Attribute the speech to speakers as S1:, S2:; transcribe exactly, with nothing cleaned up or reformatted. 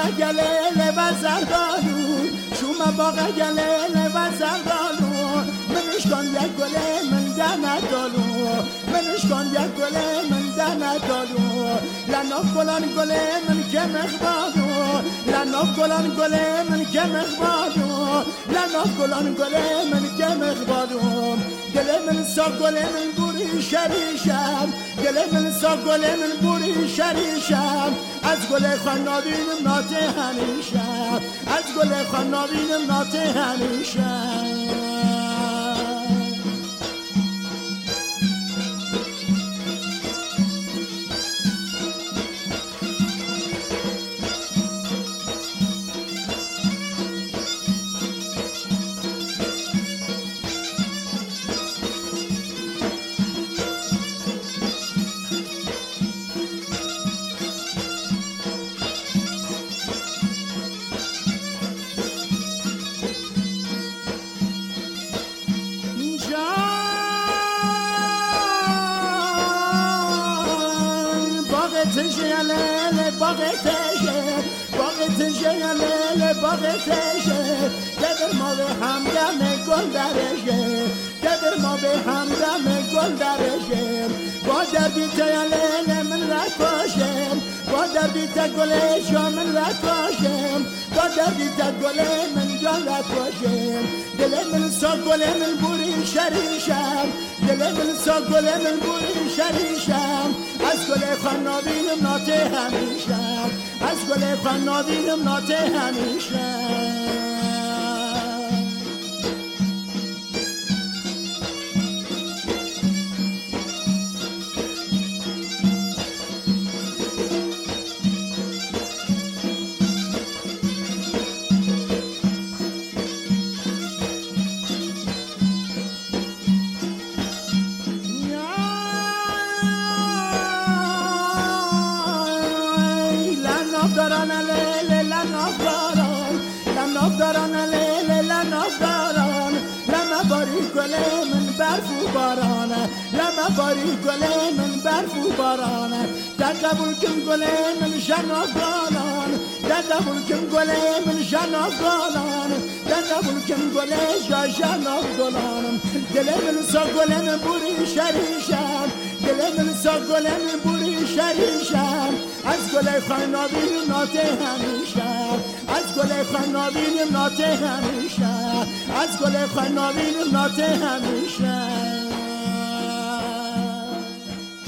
S1: گله و زردالو شوم باغ گله و زردالو منش کن یک گله من دم دالو منش کن یک گله من دم دالو لناف گلان گله من که مخبالو لناف گلان گله من که مخبالو لناف گلان گله من که مخبالو گله من سا گله من بوری شریشم گله من سا گله من بوری شریشم از گله خان نابینم ناته همیشم از گله خان نابینم ناته همیشم باغ تشه باغ تشه لیل باغ تشه دبر ما به همدم گل درشه دبر ما به همدم گل درشه با دردی لیل من رکاشم با دردی گل شو من رکاشم با دردی گل من جان رکاشم دل من سا گل من بوری شریشم دل من سا گل من بوری شریشم از گل خان نابینم ناته همیشم از گل خان نابینم ناته همیشم برفو بارانه لما باری گله من برفو بارانه در قبول کن گله من شناف گالان در قبول کن گله من شناف گالان در قبول کن گله شا شناف گالان دل من سا گله من بوری شریشم دل من سا گله من بوری شریشم از گله خان نابینم ناته همیشم از گله خان نابینم ناته همیشم از گله خان نابینم ناته همیشم